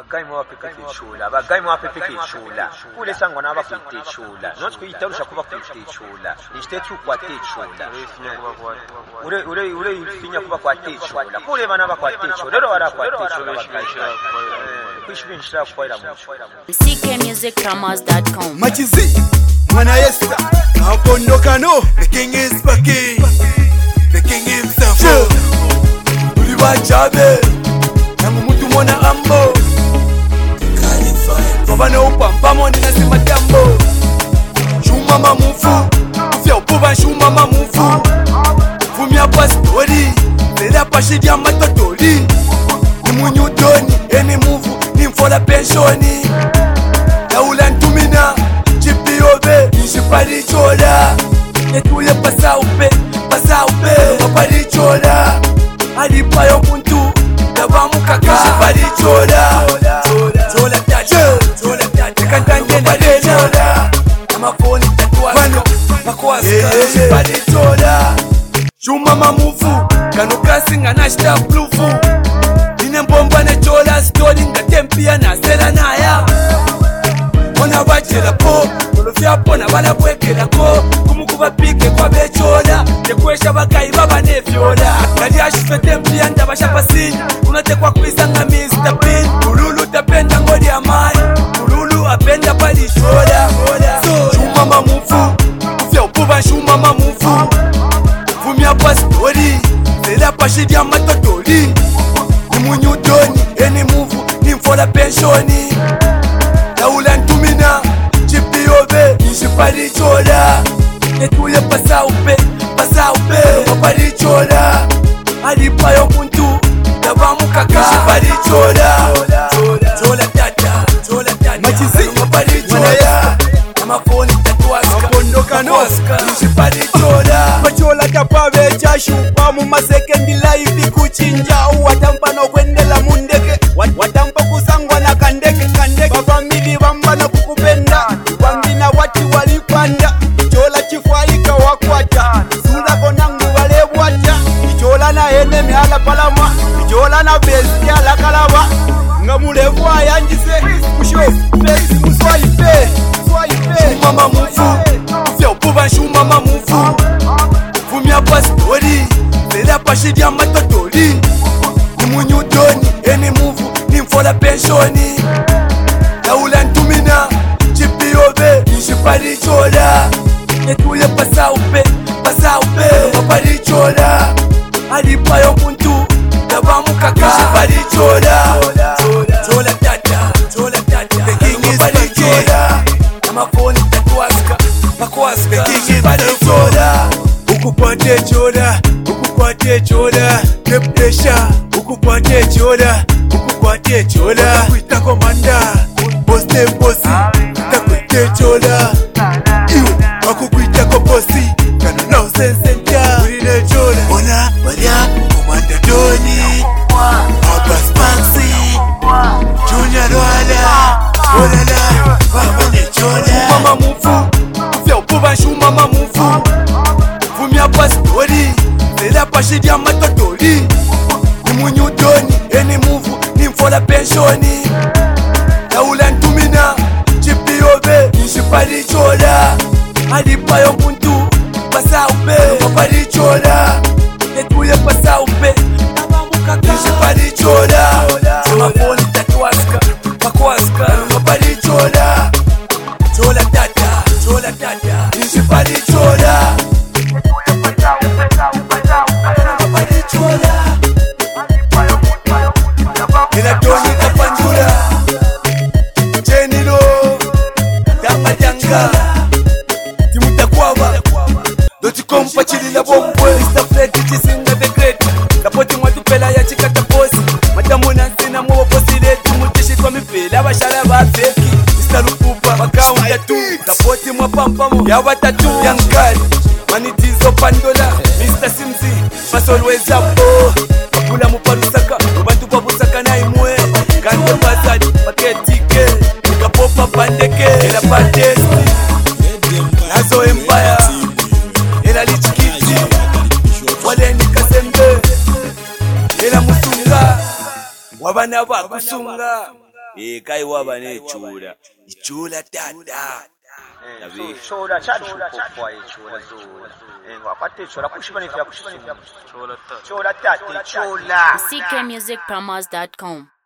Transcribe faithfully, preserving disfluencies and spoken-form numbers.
Abagaimo bapepeke chula, abagaimo bapepeke chula. Ule sango na bakwite chula. Notwe itarusha kuba kwite chula. Nishite tu kwa te chula. Ule ule ule ifinya kuba kwa te chula. Kule bana bakwite chula. Lero wara kwa te chula. Kwishibinshira kwa ila mu. C K music dramas dot com. Machizi Mwana Yesa Apondokano. The king is back. The king himself. Uliwa Chabe Namu mutu mwana ambo Wabana upa mpamo nina sima jambo Shuma mamufu Ufya upuba shuma mamufu Fumia pastori Lera pashi dia matotoli Nimunyu doni Eni mufu Nimfola pensioni Na ula ntumina Chipi ove Nishipari chola Netuye pasa upe Pasa upe Wapari chola Alipa yo muntu Dabamu kaka Shipari chola Chola tati Chola tati Kantanje na chola Namafoni tatuaska Makuaska Shipari chola Shuma mamufu Kanukasi nga nashita blufu Nine mbomba ne chola Story nga tempia na sela naya Ona wachela po Olofya po na bala bwekela ko Kumukuba pike kwa bechola Tekwesha bakayi baba nefyola Kali ashifete mpia ndabasha pasinya Unatekwa kuisanga mister Bean Ululu tapenda ngodi amai Ululu apenda pali shola Shuma mamufu Ufya upuba shuma mamufu Fumia pastori Zela pashi dia matotoli Nimunyu doni Eni mufu Nimfola pensioni Naula ntumina Chipi ove Nishipari chola Netuye pasa upe Pasa upe Wapari chola Alipa yo muntu Dabamu kaka Nishipari chola Chola tata Chola tata Machizi Wapari chola Namafoni tatuaska Apondokano Nishipari chola Machola tapave jashu Pamu masekendi live kuchinja Watampa no kwendela mundeke Watampa kusangwa na kandeke kandeke Bafamili bamba na kukupenda Wangina wati walipanda Chola chifuaika wakwata Sula konangu walebwata Chola na ene mihala palama Chola na besi ala kalaba Nga mulevwa yanjise Kusho Fesi muswaipe Shuma mamufu Ufya upuba shuma mamufu Fumia pastori Zela pashi dia matotoli Nimunyu doni Eni mufu Nimfola pensioni Naula ntumina Chipi ove Nishipari chola Netuye pasa upe Pasa upe Wapari chola Alipa yo muntu Dabamu kaka Nishipari chola Chola tata Chola tata The king is back chola Namafoni tatuaska Makuaska Nishipari chola Ukupate chola Ukupate chola Nepdesha Ukupate chola Ukupate chola Kuita komanda Boste bosi Takwite chola Iwe Wakukuita ko bosi Kana na usensenta Urine chola Ona Maria Komanda Doni Abbas Banksy Junior Wala Olala Wabane chola Shuma mamufu Ufya upuba shuma mamufu Fumia pastori Zela pashi dia matotoli Nimunyu doni Eni mufu Nimfola pensioni Naula ntumina Chipi ove Nishipari chola Alipa yo muntu Pasa upe Wapari chola Netuye pasa upe Nishipari chola Namafoni tatuaska Makuaska Wapari chola Chola tata Chola tata Nishipari chola Wapari chola Ina doni na pandura Jenilo Dama janga Timuta kwaba Doti kompa chili na bombwe mister Freddy chisinga the great Kapoti mwatu pela ya chikata posi Matamu na nsina mwa posi letu Mutishi kwa mipela bashala ba feki mister Lupupa Makaunda tu Kapoti mwa pampamo Ya watatu Yankari Manitizo pandola mister Simzi Mas always up Makula muparusaka Ubantu kwa busaka na imwe Kande bazadi Paketike Nikapopa pandeke Ela patesti Nazo empire Ela lichikiti Wale nikasembe Ela musunga Wabana bakusunga Eh kai waba ne chula. Chula tata. So chola chali chukopwa chola zola. Eh wapate chola kushibana vya kushibana. Chola chola tate chola. C K music promos dot com